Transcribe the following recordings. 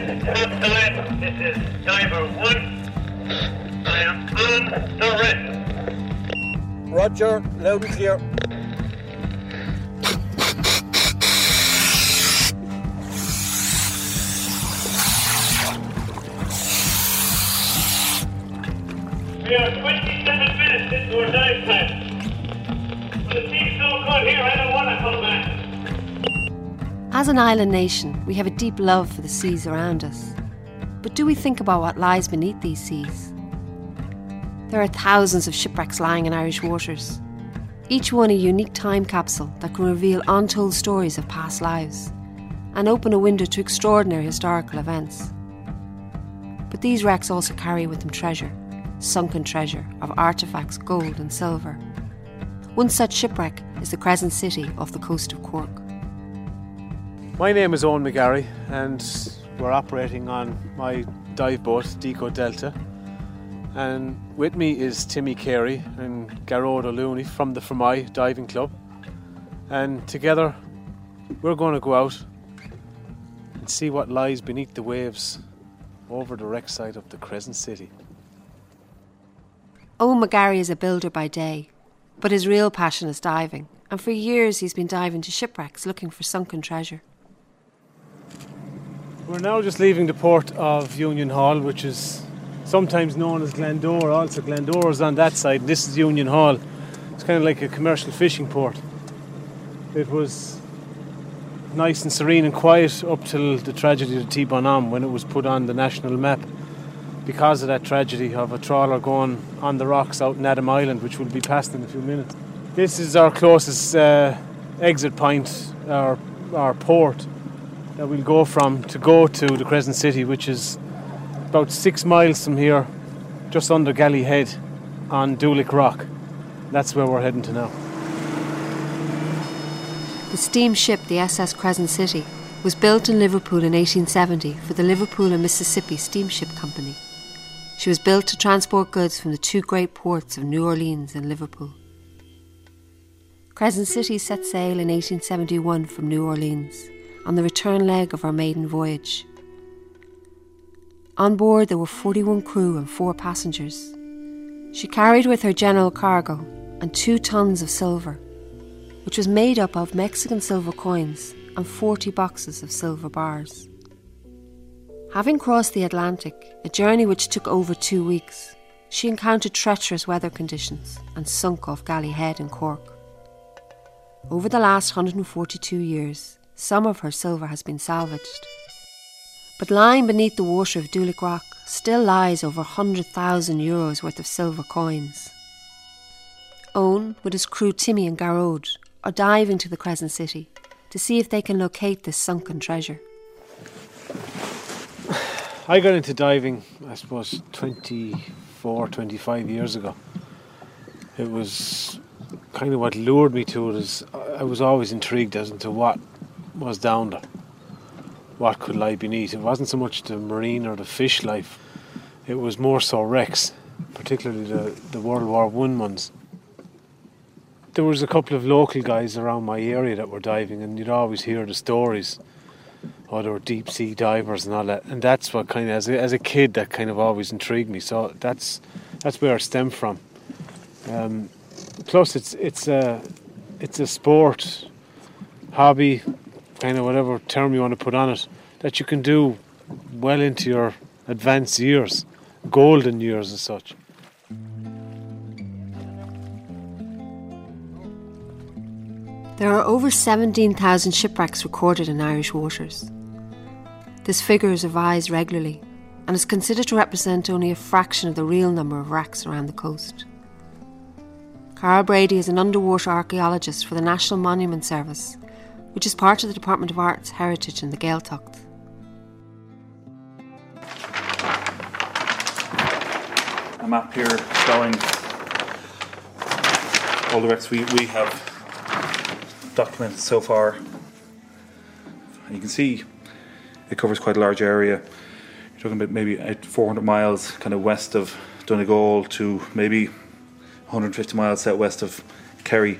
land, top to land. This is diver 1. I am on the red. Roger, loud and clear. We are 27 minutes into our dive time. But it seems so good here, I don't want to come back. As an island nation, we have a deep love for the seas around us. But do we think about what lies beneath these seas? There are thousands of shipwrecks lying in Irish waters, each one a unique time capsule that can reveal untold stories of past lives and open a window to extraordinary historical events. But these wrecks also carry with them treasure, sunken treasure of artefacts, gold and silver. One such shipwreck is the Crescent City off the coast of Cork. My name is Owen McGarry and we're operating on my dive boat, Deco Delta. And with me is Timmy Carey and Garrod O'Looney from the Fermoy Diving Club. And together we're going to go out and see what lies beneath the waves over the wreck site of the Crescent City. Owen McGarry is a builder by day, but his real passion is diving, and for years he's been diving to shipwrecks looking for sunken treasure. We're now just leaving the port of Union Hall, which is sometimes known as Glendore. Also, Glendore is on that side. This is Union Hall. It's kind of like a commercial fishing port. It was nice and serene and quiet up till the tragedy of the T-Bonhomme, when it was put on the national map because of that tragedy of a trawler going on the rocks out in Adam Island, which we'll be past in a few minutes. This is our closest exit point, our port that we'll go from to go to the Crescent City, which is about 6 miles from here, just under Galley Head on Dulick Rock. That's where we're heading to now. The steamship, the SS Crescent City, was built in Liverpool in 1870 for the Liverpool and Mississippi Steamship Company. She was built to transport goods from the two great ports of New Orleans and Liverpool. Crescent City set sail in 1871 from New Orleans on the return leg of our maiden voyage. On board there were 41 crew and 4 passengers. She carried with her general cargo and 2 tons of silver, which was made up of Mexican silver coins and 40 boxes of silver bars. Having crossed the Atlantic, a journey which took over 2 weeks, she encountered treacherous weather conditions and sunk off Galley Head in Cork. Over the last 142 years, some of her silver has been salvaged. But lying beneath the water of Dulick Rock still lies over €100,000 worth of silver coins. Owen, with his crew Timmy and Garrod, are diving to the Crescent City to see if they can locate this sunken treasure. I got into diving, I suppose, 25 years ago. It was kind of what lured me to it. Is I was always intrigued as to what was down there, what could lie beneath. It wasn't so much the marine or the fish life, it was more so wrecks, particularly the World War I ones. There was a couple of local guys around my area that were diving, and you'd always hear the stories. Oh, there were deep sea divers and all that, and that's what kind of, as a kid, that kind of always intrigued me. So that's where it stemmed from. Plus, it's a sport, hobby, kind of whatever term you want to put on it, that you can do well into your advanced years, golden years as such. There are over 17,000 shipwrecks recorded in Irish waters. This figure is revised regularly and is considered to represent only a fraction of the real number of wrecks around the coast. Carl Brady is an underwater archaeologist for the National Monument Service, which is part of the Department of Arts, Heritage and the Gaeltacht. A map here showing all the wrecks we have documented so far. You can see it covers quite a large area. You're talking about maybe 400 miles kind of west of Donegal to maybe 150 miles southwest of Kerry.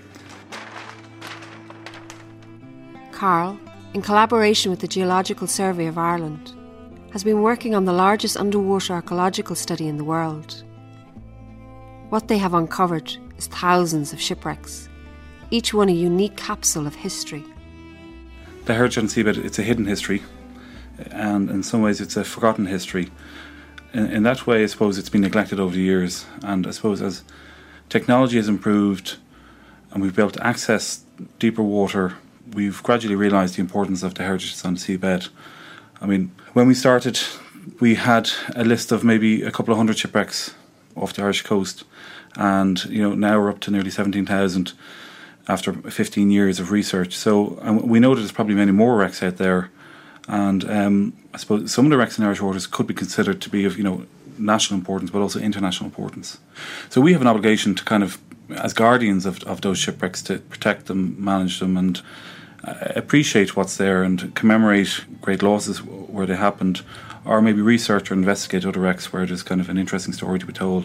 Carl, in collaboration with the Geological Survey of Ireland, has been working on the largest underwater archaeological study in the world. What they have uncovered is thousands of shipwrecks, each one a unique capsule of history. The Heritage on the Seabed, it's a hidden history, and in some ways it's a forgotten history. In that way, I suppose it's been neglected over the years, and I suppose as technology has improved and we've been able to access deeper water, we've gradually realised the importance of the heritage on the seabed. I mean, when we started, we had a list of maybe a couple of hundred shipwrecks off the Irish coast, and now we're up to nearly 17,000 after 15 years of research. So we know that there's probably many more wrecks out there, and I suppose some of the wrecks in Irish waters could be considered to be of national importance, but also international importance. So we have an obligation to kind of, as guardians of those shipwrecks, to protect them, manage them, and appreciate what's there and commemorate great losses where they happened, or maybe research or investigate other wrecks where there's kind of an interesting story to be told.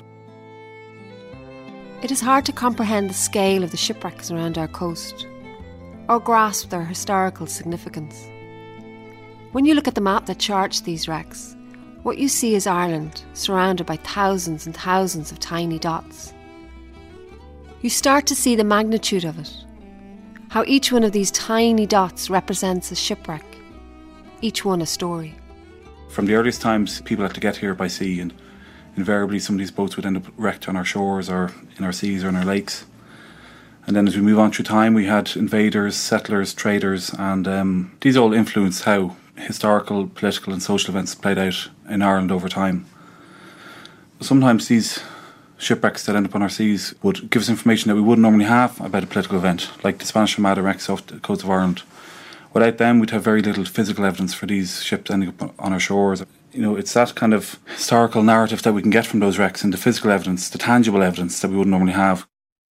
It is hard to comprehend the scale of the shipwrecks around our coast, or grasp their historical significance. When you look at the map that charts these wrecks, what you see is Ireland surrounded by thousands and thousands of tiny dots. You start to see the magnitude of it, how each one of these tiny dots represents a shipwreck, each one a story. From the earliest times, people had to get here by sea, and invariably some of these boats would end up wrecked on our shores or in our seas or in our lakes. And then as we move on through time, we had invaders, settlers, traders, and these all influenced how historical, political and social events played out in Ireland over time. Sometimes these shipwrecks that end up on our seas would give us information that we wouldn't normally have about a political event, like the Spanish Armada wrecks off the coast of Ireland. Without them, we'd have very little physical evidence for these ships ending up on our shores. It's that kind of historical narrative that we can get from those wrecks, and the physical evidence, the tangible evidence that we wouldn't normally have.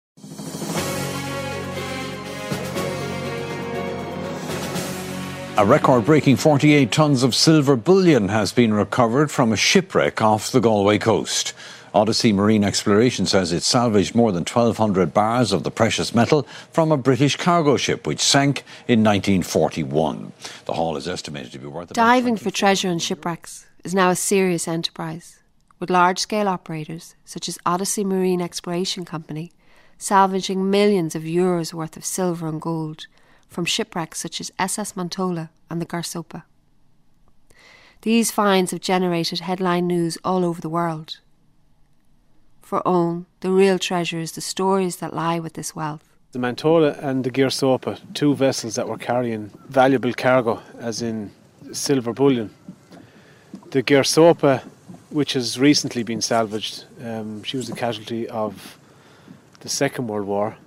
A record-breaking 48 tonnes of silver bullion has been recovered from a shipwreck off the Galway coast. Odyssey Marine Exploration says it salvaged more than 1,200 bars of the precious metal from a British cargo ship which sank in 1941. The haul is estimated to be worth... Diving for treasure in shipwrecks is now a serious enterprise, with large-scale operators such as Odyssey Marine Exploration Company salvaging millions of euros worth of silver and gold from shipwrecks such as SS Mantola and the Garsopa. These finds have generated headline news all over the world. For Owen, the real treasure is the stories that lie with this wealth. The Mantola and the Garsopa, two vessels that were carrying valuable cargo, as in silver bullion. The Garsopa, which has recently been salvaged, she was a casualty of the Second World War.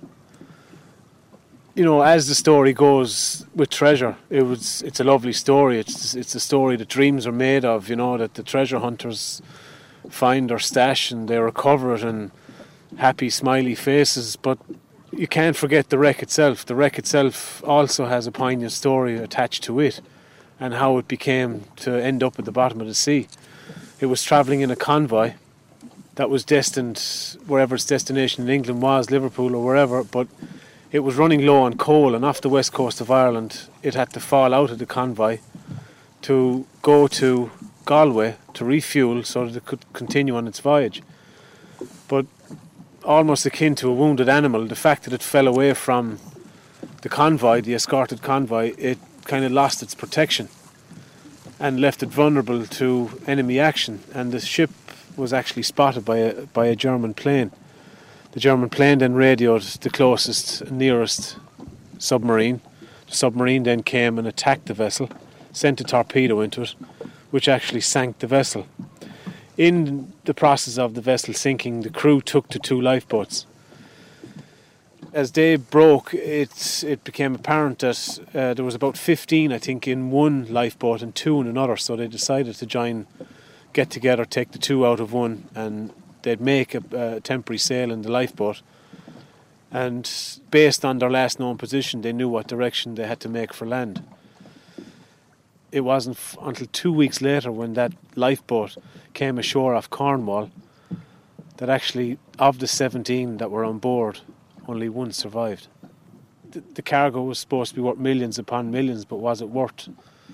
As the story goes with treasure, it's a lovely story. It's a story that dreams are made of, that the treasure hunters find their stash and they recover it, and happy, smiley faces. But you can't forget the wreck itself. The wreck itself also has a poignant story attached to it, and how it became to end up at the bottom of the sea. It was travelling in a convoy that was destined, wherever its destination in England was, Liverpool or wherever, but it was running low on coal, and off the west coast of Ireland it had to fall out of the convoy to go to Galway to refuel so that it could continue on its voyage. But almost akin to a wounded animal, the fact that it fell away from the convoy, the escorted convoy, it kind of lost its protection and left it vulnerable to enemy action, and the ship was actually spotted by a German plane. The German plane then radioed the closest and nearest submarine. The submarine then came and attacked the vessel, sent a torpedo into it, which actually sank the vessel. In the process of the vessel sinking, the crew took to two lifeboats. As day broke, it became apparent that there was about 15, I think, in one lifeboat and 2 in another, so they decided to get together, take the 2 out of one, and they'd make a temporary sail in the lifeboat. And based on their last known position, they knew what direction they had to make for land. It wasn't until 2 weeks later, when that lifeboat came ashore off Cornwall, that actually, of the 17 that were on board, only 1 survived. The cargo was supposed to be worth millions upon millions, but was it worth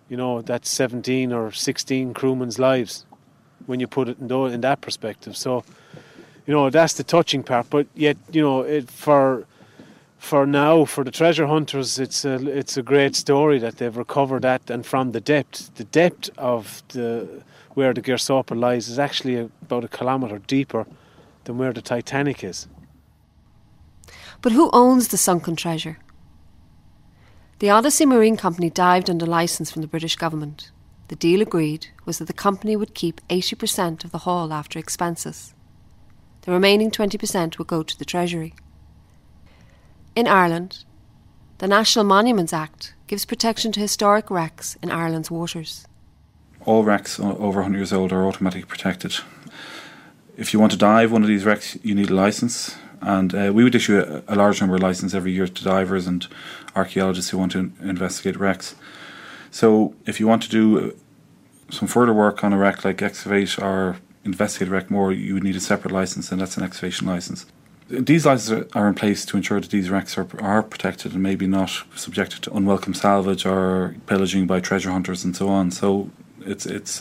That's 17 or 16 crewmen's lives when you put it in that perspective. So, that's the touching part. But yet, for now, for the treasure hunters, it's a great story that they've recovered that, and from the depth of where the Gersoppa lies is actually about 1 kilometre deeper than where the Titanic is. But who owns the sunken treasure? The Odyssey Marine Company dived under licence from the British government. The deal agreed was that the company would keep 80% of the haul after expenses. The remaining 20% would go to the Treasury. In Ireland, the National Monuments Act gives protection to historic wrecks in Ireland's waters. All wrecks over 100 years old are automatically protected. If you want to dive one of these wrecks, you need a licence. And we would issue a large number of licenses every year to divers and archaeologists who want to investigate wrecks. So if you want to do some further work on a wreck, like excavate or investigate a wreck more, you would need a separate licence, and that's an excavation licence. These licenses are in place to ensure that these wrecks are protected and maybe not subjected to unwelcome salvage or pillaging by treasure hunters and so on. So it's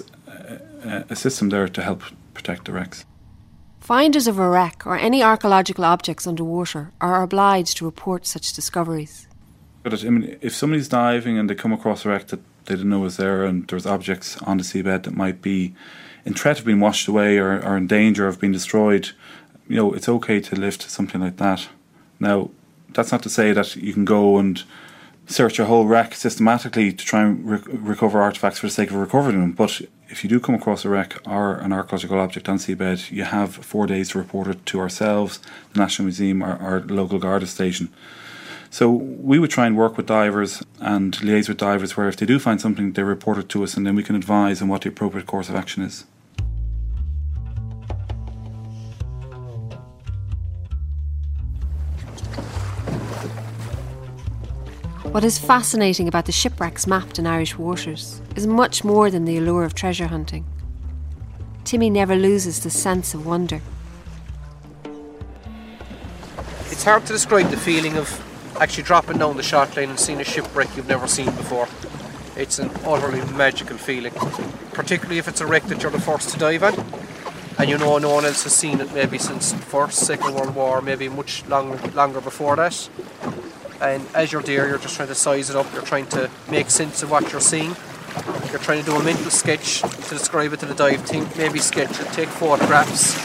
a system there to help protect the wrecks. Finders of a wreck or any archaeological objects underwater are obliged to report such discoveries. But if somebody's diving and they come across a wreck that they didn't know was there, and there's objects on the seabed that might be in threat of being washed away or in danger of being destroyed, it's okay to lift something like that. Now, that's not to say that you can go and search a whole wreck systematically to try and recover artefacts for the sake of recovering them. But if you do come across a wreck or an archaeological object on seabed, you have 4 days to report it to ourselves, the National Museum, or our local Garda station. So we would try and work with divers and liaise with divers where if they do find something, they report it to us, and then we can advise on what the appropriate course of action is. What is fascinating about the shipwrecks mapped in Irish waters is much more than the allure of treasure hunting. Timmy never loses the sense of wonder. It's hard to describe the feeling of actually dropping down the shot line and seeing a shipwreck you've never seen before. It's an utterly magical feeling, particularly if it's a wreck that you're the first to dive on, and no one else has seen it maybe since the First, Second World War, maybe much longer before that. And as you're there, you're just trying to size it up, you're trying to make sense of what you're seeing. You're trying to do a mental sketch to describe it to the dive team, maybe sketch it, take photographs.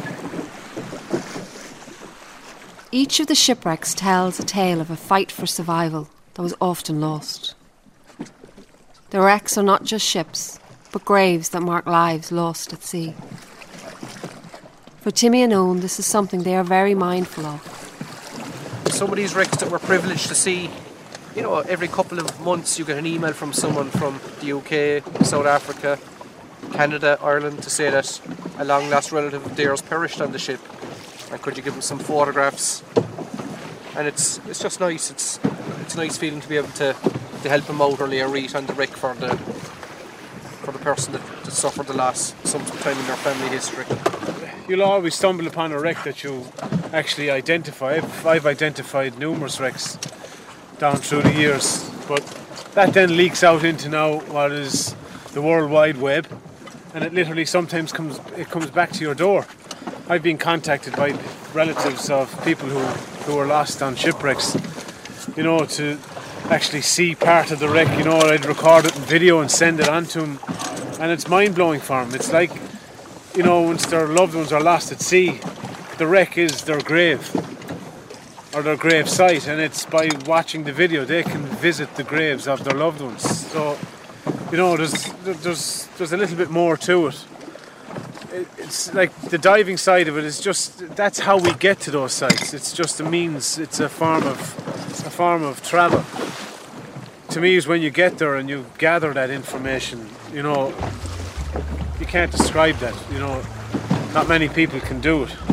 Each of the shipwrecks tells a tale of a fight for survival that was often lost. The wrecks are not just ships, but graves that mark lives lost at sea. For Timmy and Owen, this is something they are very mindful of. Some of these wrecks that we're privileged to see, every couple of months you get an email from someone from the UK, South Africa, Canada, Ireland to say that a long lost relative of theirs perished on the ship, and could you give them some photographs? And it's just nice. It's a nice feeling to be able to help them out or lay a wreath on the wreck for the person that suffered the loss sometime in their family history. You'll always stumble upon a wreck that you actually identify. I've identified numerous wrecks down through the years, but that then leaks out into now what is the World Wide Web, and it literally sometimes comes back to your door. I've been contacted by relatives of people who were lost on shipwrecks, to actually see part of the wreck. I'd record it in video and send it on to them, and it's mind-blowing for them. It's like, once their loved ones are lost at sea, the wreck is their grave or their grave site, and it's by watching the video they can visit the graves of their loved ones. So, there's a little bit more to it. It's like the diving side of it is just, that's how we get to those sites. It's just a means, it's a form of travel. To me, is when you get there and you gather that information, you can't describe that, not many people can do it.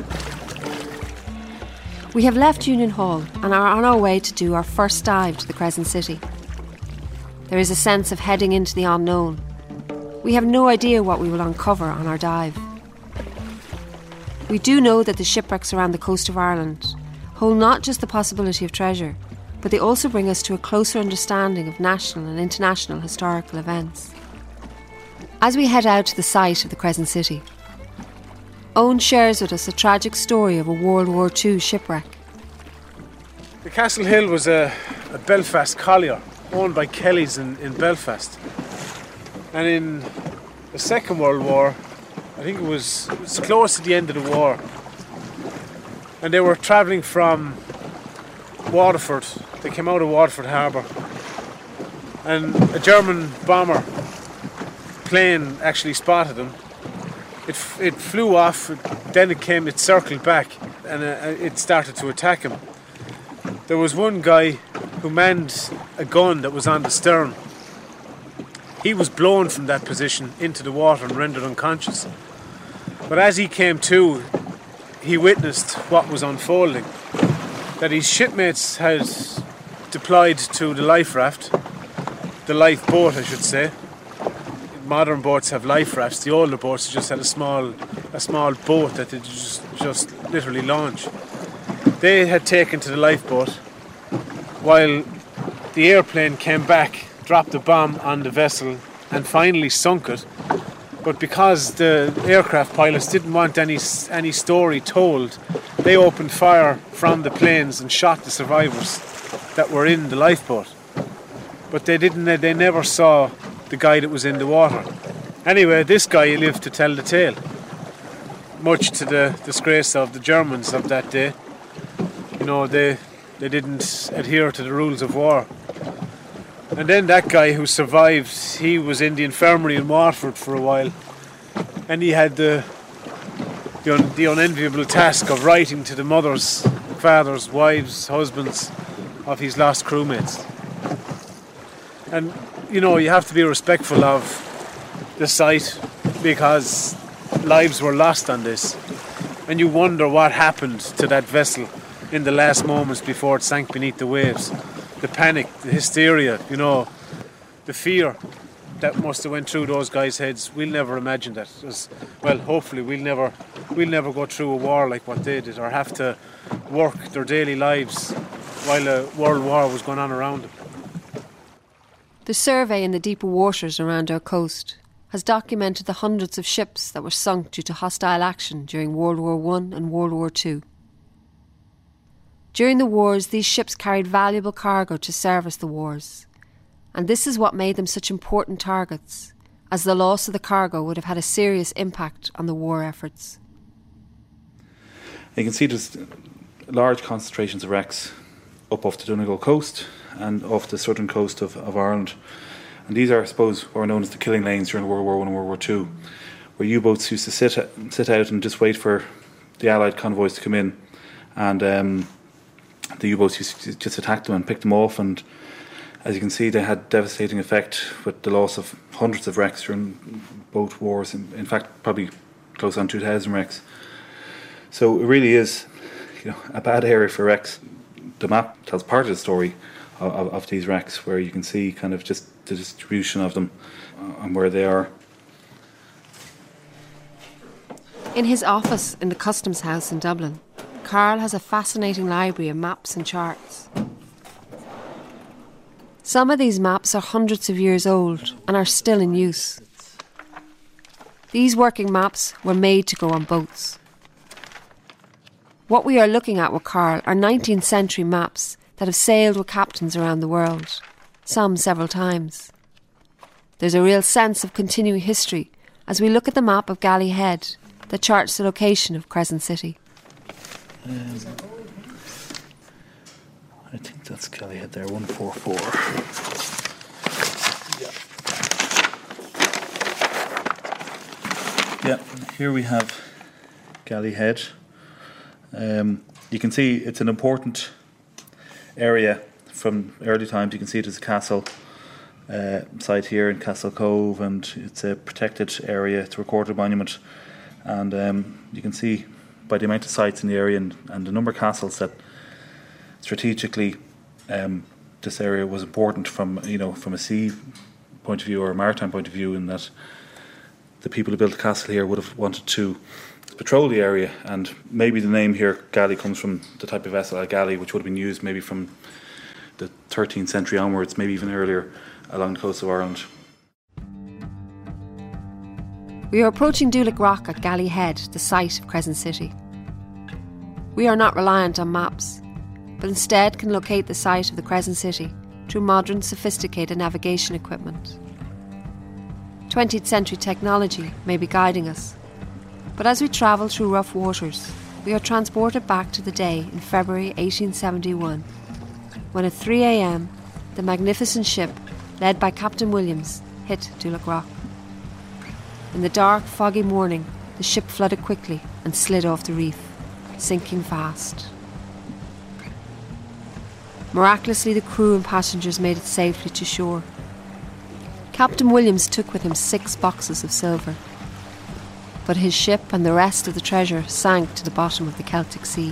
We have left Union Hall and are on our way to do our first dive to the Crescent City. There is a sense of heading into the unknown. We have no idea what we will uncover on our dive. We do know that the shipwrecks around the coast of Ireland hold not just the possibility of treasure, but they also bring us to a closer understanding of national and international historical events. As we head out to the site of the Crescent City, Owen shares with us a tragic story of a World War II shipwreck. The Castle Hill was a Belfast collier owned by Kellys in Belfast. And in the Second World War, I think it was close to the end of the war, and they were travelling from Waterford. They came out of Waterford Harbour, and a German bomber plane actually spotted them. It flew off, then it circled back, and it started to attack him. There was one guy who manned a gun that was on the stern. He was blown from that position into the water and rendered unconscious. But as he came to, he witnessed what was unfolding. That his shipmates had deployed to the life raft, the lifeboat I should say. Modern boats have life rafts. The older boats just had a small boat that they just literally launch. They had taken to the lifeboat while the airplane came back, dropped a bomb on the vessel and finally sunk it. But because the aircraft pilots didn't want any story told, they opened fire from the planes and shot the survivors that were in the lifeboat. But they never saw the guy that was in the water. Anyway, this guy lived to tell the tale, much to the disgrace of the Germans of that day. You know, they didn't adhere to the rules of war. And then that guy who survived, he was in the infirmary in Waterford for a while, and he had the unenviable task of writing to the mothers, fathers, wives, husbands of his lost crewmates. And you know, you have to be respectful of the site because lives were lost on this, and you wonder what happened to that vessel in the last moments before it sank beneath the waves. The panic, the hysteria, you know, the fear that must have went through those guys' heads. We'll never imagine that. Well, hopefully we'll never go through a war like what they did, or have to work their daily lives while a world war was going on around them. The survey in the deeper waters around our coast has documented the hundreds of ships that were sunk due to hostile action during World War I and World War II. During the wars, these ships carried valuable cargo to service the wars, and this is what made them such important targets, as the loss of the cargo would have had a serious impact on the war efforts. You can see there's large concentrations of wrecks up off the Donegal coast and off the southern coast of Ireland. And these are, I suppose, what are known as the killing lanes during World War I and World War II, where U-boats used to sit out and just wait for the Allied convoys to come in, and the U-boats used to just attack them and pick them off. And as you can see, they had devastating effect with the loss of hundreds of wrecks during both wars. In fact, probably close on 2,000 wrecks. So it really is, you know, a bad area for wrecks. The map tells part of the story of these wrecks, where you can see kind of just the distribution of them and where they are. In his office in the Customs House in Dublin, Carl has a fascinating library of maps and charts. Some of these maps are hundreds of years old and are still in use. These working maps were made to go on boats. What we are looking at with Carl are 19th century maps that have sailed with captains around the world, some several times. There's a real sense of continuing history as we look at the map of Galley Head that charts the location of Crescent City. I think that's Galley Head there, 144. Yeah, here we have Galley Head. You can see it's an important area from early times. You can see there's a castle site here in Castle Cove, and it's a protected area. It's a recorded monument, and you can see by the amount of sites in the area and the number of castles that strategically this area was important from a sea point of view or a maritime point of view, in that the people who built the castle here would have wanted to patrol the area. And maybe the name here, galley, comes from the type of vessel, a galley, which would have been used maybe from the 13th century onwards, maybe even earlier, along the coast of Ireland. We are approaching Dúlac Rock at Galley Head, the site of Crescent City. We are not reliant on maps, but instead can locate the site of the Crescent City through modern, sophisticated navigation equipment. 20th century technology may be guiding us, but as we travel through rough waters, we are transported back to the day in February 1871, when at 3 a.m. the magnificent ship, led by Captain Williams, hit Dúlac Rock. In the dark, foggy morning, the ship flooded quickly and slid off the reef, sinking fast. Miraculously, the crew and passengers made it safely to shore. Captain Williams took with him 6 boxes of silver, but his ship and the rest of the treasure sank to the bottom of the Celtic Sea.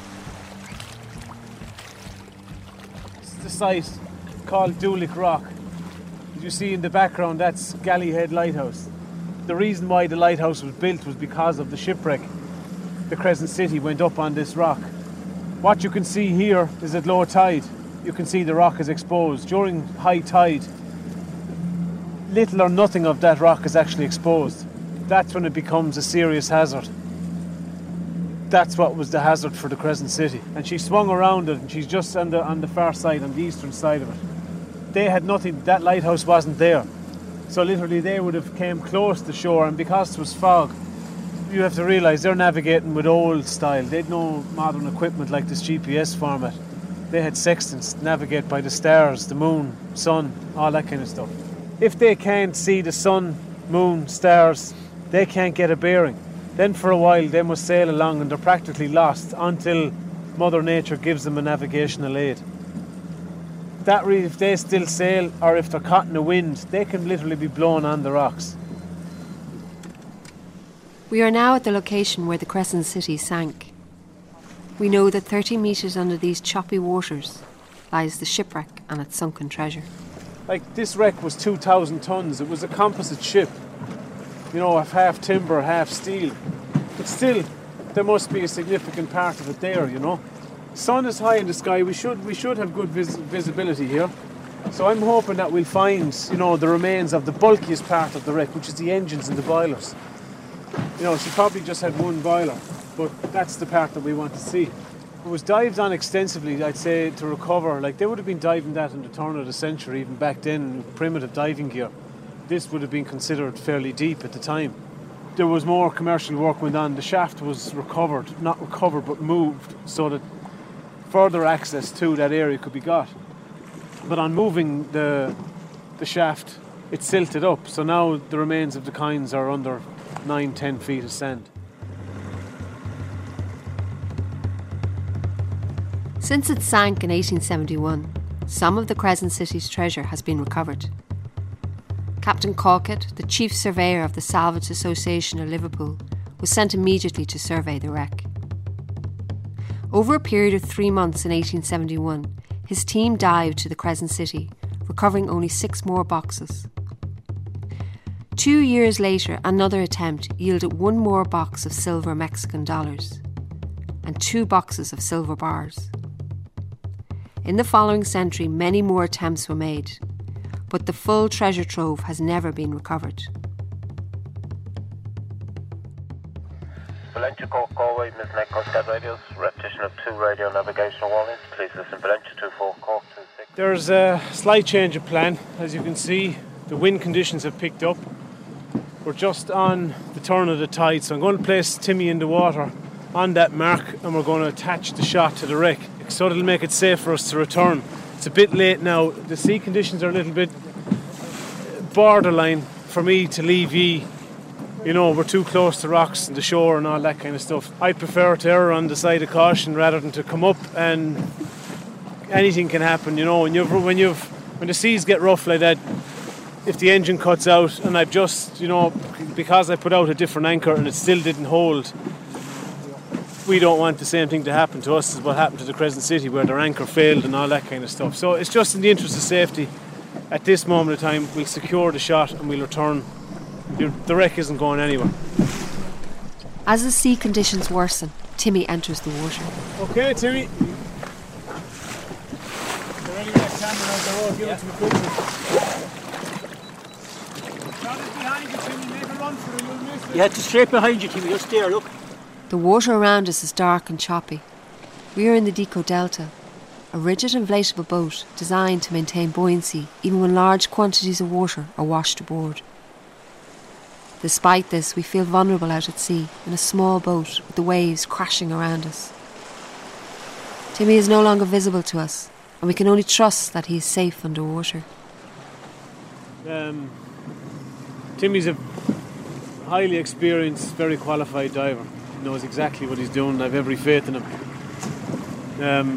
This is the site called Dúlac Rock. As you see in the background, that's Galley Head Lighthouse. The reason why the lighthouse was built was because of the shipwreck. The Crescent City went up on this rock. What you can see here is at low tide. You can see the rock is exposed. During high tide, little or nothing of that rock is actually exposed. That's when it becomes a serious hazard. That's what was the hazard for the Crescent City. And she swung around it, and she's just on the far side, on the eastern side of it. They had nothing, that lighthouse wasn't there. So literally they would have came close to shore, and because it was fog, you have to realise they're navigating with old style. They had no modern equipment like this GPS format. They had sextants to navigate by the stars, the moon, sun, all that kind of stuff. If they can't see the sun, moon, stars, they can't get a bearing. Then for a while they must sail along and they're practically lost until Mother Nature gives them a navigational aid. That really, if they still sail or if they're caught in a wind, they can literally be blown on the rocks. We are now at the location where the Crescent City sank. We know that 30 metres under these choppy waters lies the shipwreck and its sunken treasure. Like, this wreck was 2,000 tonnes. It was a composite ship, you know, half timber, half steel. But still, there must be a significant part of it there, you know. Sun is high in the sky. We should have good visibility here. So I'm hoping that we'll find, you know, the remains of the bulkiest part of the wreck, which is the engines and the boilers. You know, she probably just had one boiler, but that's the part that we want to see. It was dived on extensively, I'd say, to recover. Like, they would have been diving that in the turn of the century, even back then, primitive diving gear. This would have been considered fairly deep at the time. There was more commercial work went on. The shaft was not recovered, but moved so that further access to that area could be got. But on moving the shaft, it silted up. So now the remains of the quoins are under 9-10 feet of sand. Since it sank in 1871, some of the Crescent City's treasure has been recovered. Captain Calkett, the chief surveyor of the Salvage Association of Liverpool, was sent immediately to survey the wreck. Over a period of 3 months in 1871, his team dived to the Crescent City, recovering only 6 more boxes. 2 years later, another attempt yielded 1 more box of silver Mexican dollars and 2 boxes of silver bars. In the following century, many more attempts were made, but the full treasure trove has never been recovered. Valentia Cork Galway, Miss Neck Cascade Radios, repetition of 2 radio navigational warnings. Please listen, Valentia 24 Cork 26. There's a slight change of plan. As you can see, the wind conditions have picked up. We're just on the turn of the tide, so I'm going to place Timmy in the water on that mark and we're going to attach the shot to the wreck so it'll make it safe for us to return. It's a bit late now. The sea conditions are a little bit borderline for me to leave ye. You know, we're too close to rocks and the shore and all that kind of stuff. I prefer to err on the side of caution rather than to come up, and anything can happen, you know. When the seas get rough like that, if the engine cuts out and I've just, you know, because I put out a different anchor and it still didn't hold, we don't want the same thing to happen to us as what happened to the Crescent City, where their anchor failed and all that kind of stuff. So it's just in the interest of safety. At this moment of time, we'll secure the shot and we'll return. The wreck isn't going anywhere. As the sea conditions worsen, Timmy enters the water. Okay, Timmy. You ready? Oh, give it to me quickly. Shot is behind you, Timmy. Make a run for it. You'll miss it. Yeah, it's straight behind you, Timmy. Just there, look. The water around us is dark and choppy. We are in the Deco Delta, a rigid inflatable boat designed to maintain buoyancy even when large quantities of water are washed aboard. Despite this, we feel vulnerable out at sea in a small boat with the waves crashing around us. Timmy is no longer visible to us, and we can only trust that he is safe underwater. Timmy's a highly experienced, very qualified diver. He knows exactly what he's doing. I have every faith in him.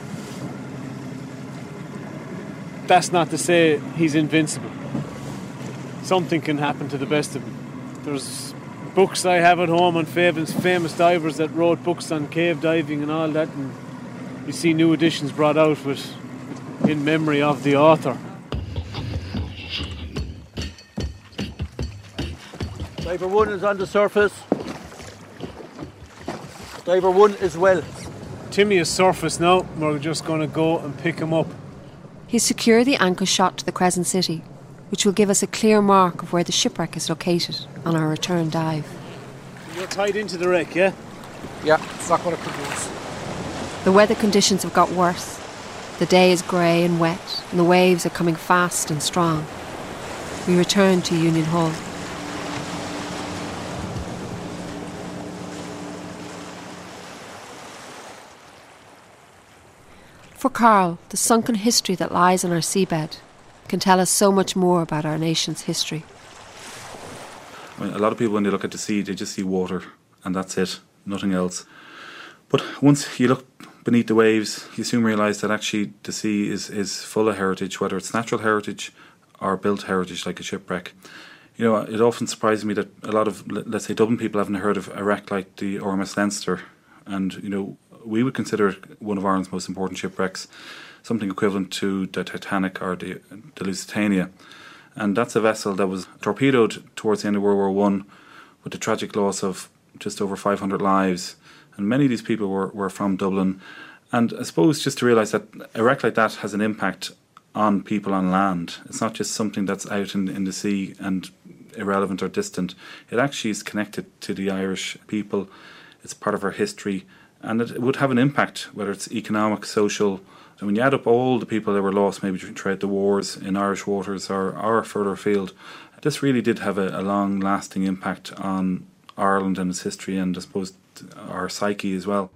That's not to say he's invincible. Something can happen to the best of them. There's books I have at home on famous divers that wrote books on cave diving and all that, and you see new editions brought out with in memory of the author. Diver 1 is on the surface. Diver 1 as well. Timmy is surface now. We're just going to go and pick him up. He's secured the anchor shot to the Crescent City, which will give us a clear mark of where the shipwreck is located on our return dive. You're tied into the wreck, yeah? Yeah, it's not going to produce. The weather conditions have got worse. The day is grey and wet, and the waves are coming fast and strong. We return to Union Hall. For Carl, the sunken history that lies on our seabed can tell us so much more about our nation's history. I mean, a lot of people, when they look at the sea, they just see water, and that's it, nothing else. But once you look beneath the waves, you soon realise that actually the sea is full of heritage, whether it's natural heritage or built heritage like a shipwreck. You know, it often surprises me that a lot of, let's say, Dublin people haven't heard of a wreck like the RMS Leinster, and, you know, we would consider it one of Ireland's most important shipwrecks, something equivalent to the Titanic or the Lusitania. And that's a vessel that was torpedoed towards the end of World War I with the tragic loss of just over 500 lives. And many of these people were from Dublin. And I suppose just to realise that a wreck like that has an impact on people on land. It's not just something that's out in the sea and irrelevant or distant. It actually is connected to the Irish people. It's part of our history. And it would have an impact, whether it's economic, social. And when you add up all the people that were lost, maybe throughout the wars in Irish waters or further afield, this really did have a long-lasting impact on Ireland and its history, and I suppose our psyche as well.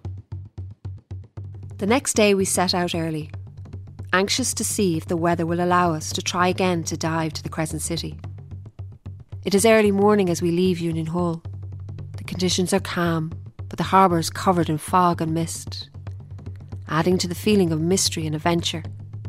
The next day we set out early, anxious to see if the weather will allow us to try again to dive to the Crescent City. It is early morning as we leave Union Hall. The conditions are calm, but the harbour is covered in fog and mist, adding to the feeling of mystery and adventure.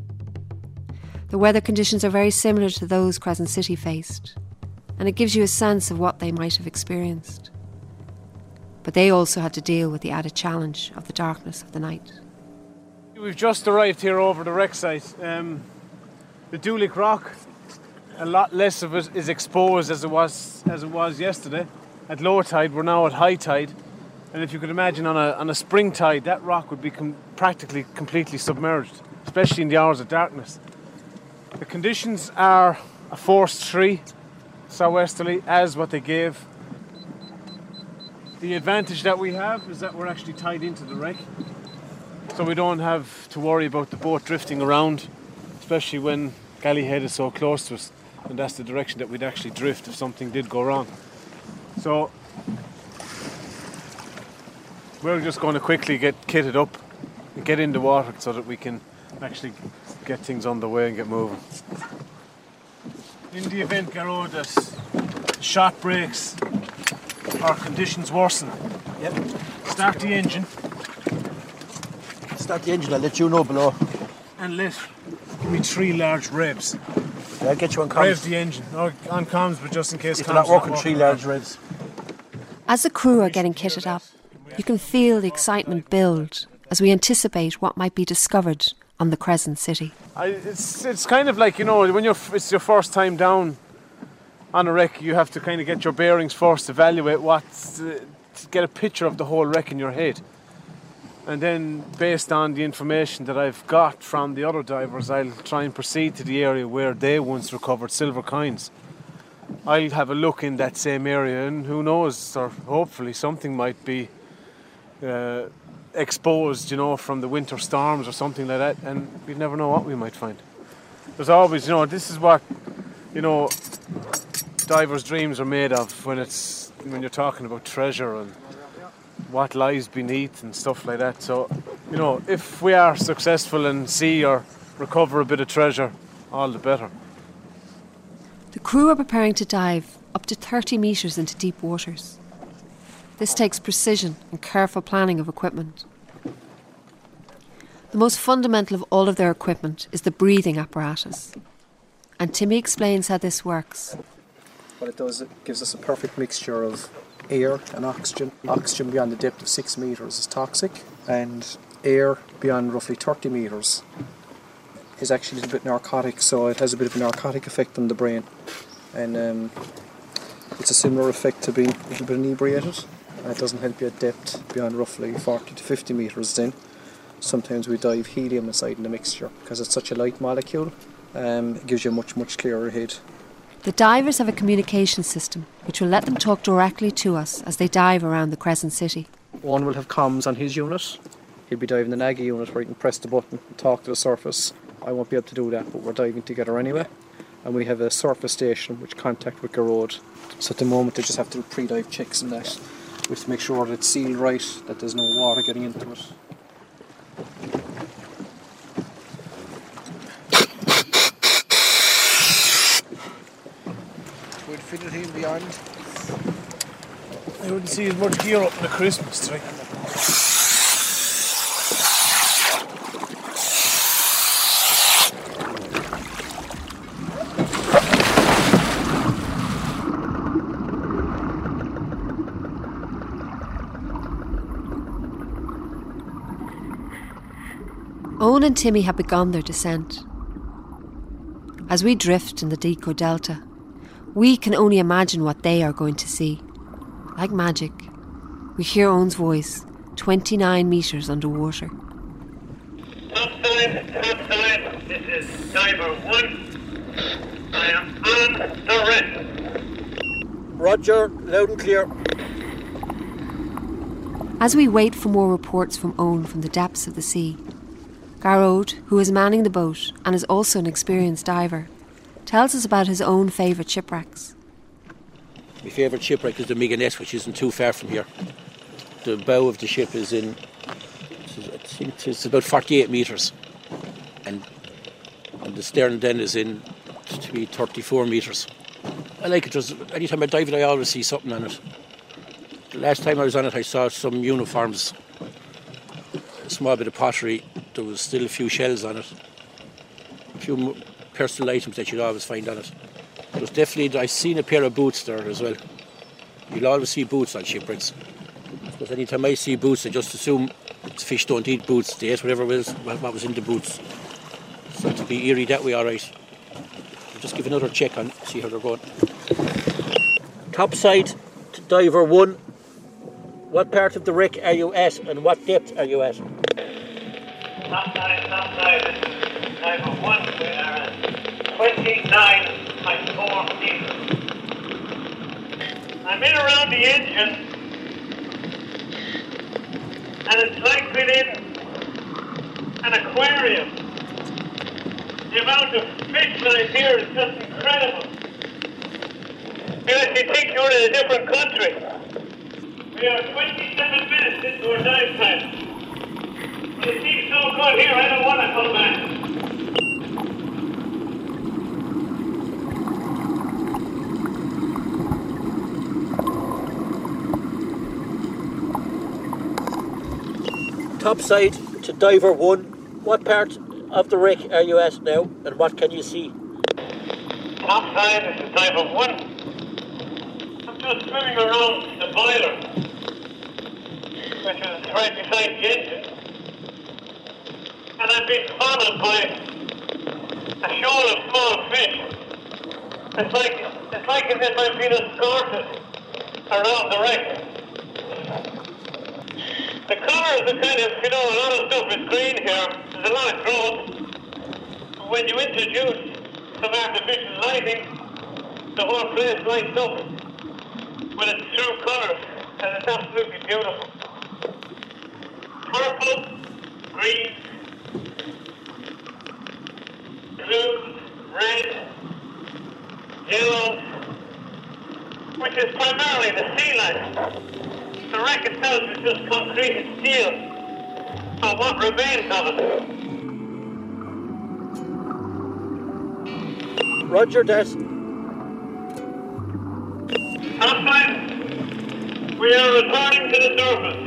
The weather conditions are very similar to those Crescent City faced, and it gives you a sense of what they might have experienced. But they also had to deal with the added challenge of the darkness of the night. We've just arrived here over the wreck site. The Dulick Rock, a lot less of it is exposed as it was yesterday. At low tide, we're now at high tide. And if you could imagine on a spring tide, that rock would be practically completely submerged, especially in the hours of darkness. The conditions are a force 3 southwesterly, as what they gave. The advantage that we have is that we're actually tied into the wreck, so we don't have to worry about the boat drifting around, especially when Gallyhead is so close to us, and that's the direction that we'd actually drift if something did go wrong. So we're just going to quickly get kitted up and get in the water so that we can actually get things underway and get moving. In the event, Garrod, that shot breaks or conditions worsen, start the engine. Start the engine, I'll let you know below. And give me 3 large revs. Yeah, I'll get you on comms. Rev the engine, or on comms, but just in case if you're not working, 3 large revs. As the crew are getting kitted up, you can feel the excitement build as we anticipate what might be discovered on the Crescent City. It's kind of like, you know, when it's your first time down on a wreck, you have to kind of get your bearings first, evaluate to get a picture of the whole wreck in your head. And then, based on the information that I've got from the other divers, I'll try and proceed to the area where they once recovered silver coins. I'll have a look in that same area, and who knows, or hopefully something might be exposed, from the winter storms or something like that, and we never know what we might find. There's always, this is what, divers' dreams are made of when you're talking about treasure and what lies beneath and stuff like that. So, if we are successful and see or recover a bit of treasure, all the better. The crew are preparing to dive up to 30 metres into deep waters. This takes precision and careful planning of equipment. The most fundamental of all of their equipment is the breathing apparatus. And Timmy explains how this works. What it does, it gives us a perfect mixture of air and oxygen. Oxygen beyond the depth of 6 metres is toxic, and air beyond roughly 30 metres is actually a little bit narcotic, so it has a bit of a narcotic effect on the brain. And it's a similar effect to being a little bit inebriated. It doesn't help you at depth beyond roughly 40 to 50 metres then. Sometimes we dive helium inside in the mixture because it's such a light molecule. It gives you a much, much clearer head. The divers have a communication system which will let them talk directly to us as they dive around the Crescent City. One will have comms on his unit. He'll be diving the Nagy unit where he can press the button and talk to the surface. I won't be able to do that, but we're diving together anyway. And we have a surface station which contact with Garrod. So at the moment they just have to do pre-dive checks and that. We have to make sure that it's sealed right, that there's no water getting into it. With infinity and beyond. I wouldn't see as much gear up in the Christmas tree. Owen and Timmy have begun their descent. As we drift in the Deco Delta, we can only imagine what they are going to see. Like magic, we hear Owen's voice, 29 metres underwater. Topside, this is Diver 1. I am on the red. Roger, loud and clear. As we wait for more reports from Owen from the depths of the sea, Garrod, who is manning the boat and is also an experienced diver, tells us about his own favourite shipwrecks. My favourite shipwreck is the Miganess, which isn't too far from here. The bow of the ship is I think it's about 48 metres. And the stern then is in to be 34 metres. I like it. Anytime I dive it, I always see something on it. The last time I was on it, I saw some uniforms, a small bit of pottery. There was still a few shells on it, a few personal items that you'd always find on it. There was definitely, I seen a pair of boots there as well. You'll always see boots on shipwrecks. Because anytime I see boots, I just assume fish don't eat boots. They ate whatever was what was in the boots. So to be eerie that way, all right. I'll just give another check on, see how they're going. Topside to Diver 1. What part of the wreck are you at and what depth are you at? Topside, this is Diver 1. We are at 29.4 meters. I'm in around the engine, and it's like within an aquarium. The amount of fish that I hear is just incredible. You actually think you're in a different country. We are 27 minutes into our dive time. The sea's so good here, I don't want to come back. Topside to Diver 1. What part of the wreck are you at now and what can you see? Topside, this is Diver 1. I'm just swimming around the boiler, which is right beside the engine. And I've been followed by a shoal of small fish. It's like as if I've been escorted around the wreck. The colours are kind of, a lot of stuff is green here. There's a lot of growth. When you introduce some artificial lighting, the whole place lights up with its true colours, and it's absolutely beautiful. Purple, green, blue, red, yellow, which is primarily the sea life. The wreck itself is just concrete and steel, and what remains of it. Roger that. Top we are returning to the surface.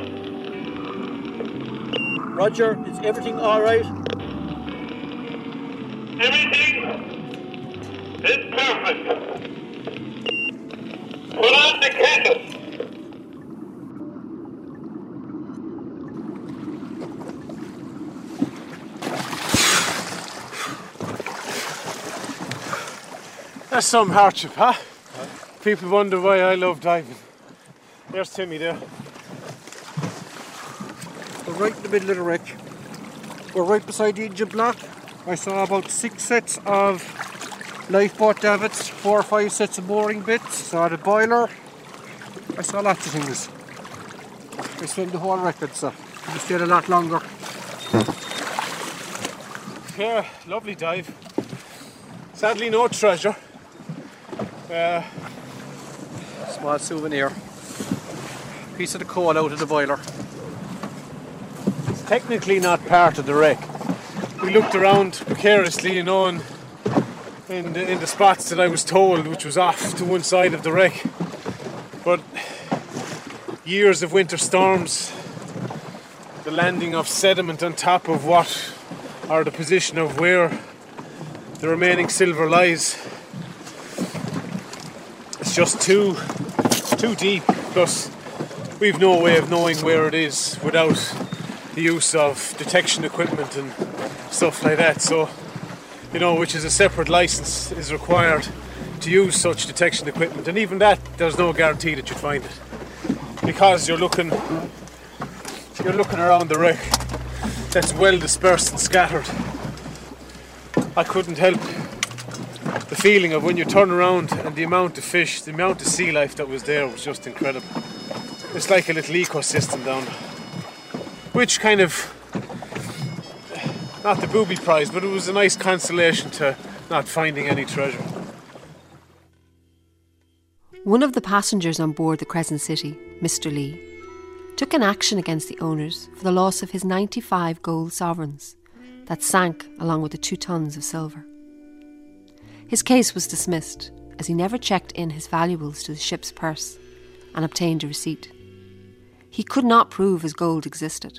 Roger, is everything all right? Everything is perfect. Put on the kettle. That's some hardship, huh? People wonder why I love diving. There's Timmy there. We're right in the middle of the wreck. We're right beside the engine block. I saw about 6 sets of lifeboat davits, 4 or 5 sets of mooring bits. Saw the boiler. I saw lots of things. I swam the whole record, so we stayed a lot longer. Yeah, lovely dive. Sadly, no treasure. Small souvenir. Piece of the coal out of the boiler. It's technically not part of the wreck. We looked around precariously, in the spots that I was told, which was off to one side of the wreck. But years of winter storms, the landing of sediment on top of what, or the position of where the remaining silver lies, it's just too deep. Plus, we've no way of knowing where it is without the use of detection equipment and stuff like that. So, which is a separate license is required to use such detection equipment. And even that, there's no guarantee that you'd find it, because you're looking around the wreck that's well dispersed and scattered. I couldn't help the feeling of when you turn around and the amount of fish, the amount of sea life that was there was just incredible. It's like a little ecosystem down there, which kind of, not the booby prize, but it was a nice consolation to not finding any treasure. One of the passengers on board the Crescent City, Mr. Lee, took an action against the owners for the loss of his 95 gold sovereigns that sank along with the 2 tons of silver. His case was dismissed as he never checked in his valuables to the ship's purse and obtained a receipt. He could not prove his gold existed.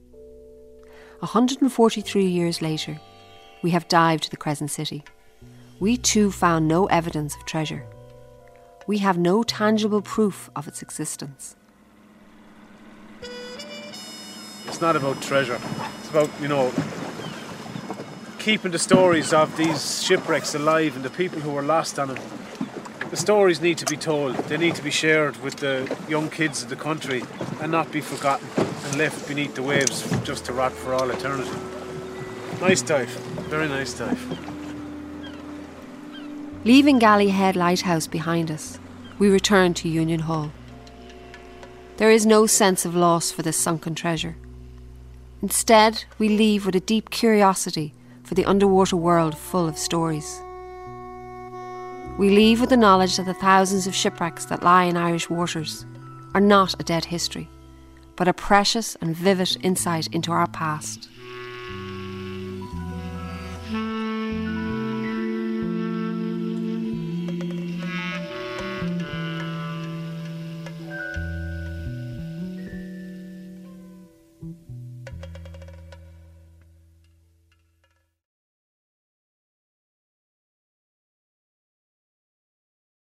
143 years later, we have dived to the Crescent City. We too found no evidence of treasure. We have no tangible proof of its existence. It's not about treasure. It's about, keeping the stories of these shipwrecks alive and the people who were lost on them. The stories need to be told. They need to be shared with the young kids of the country and not be forgotten and left beneath the waves just to rot for all eternity. Nice dive. Very nice dive. Leaving Galley Head Lighthouse behind us, we return to Union Hall. There is no sense of loss for this sunken treasure. Instead, we leave with a deep curiosity for the underwater world full of stories. We leave with the knowledge that the thousands of shipwrecks that lie in Irish waters are not a dead history, but a precious and vivid insight into our past.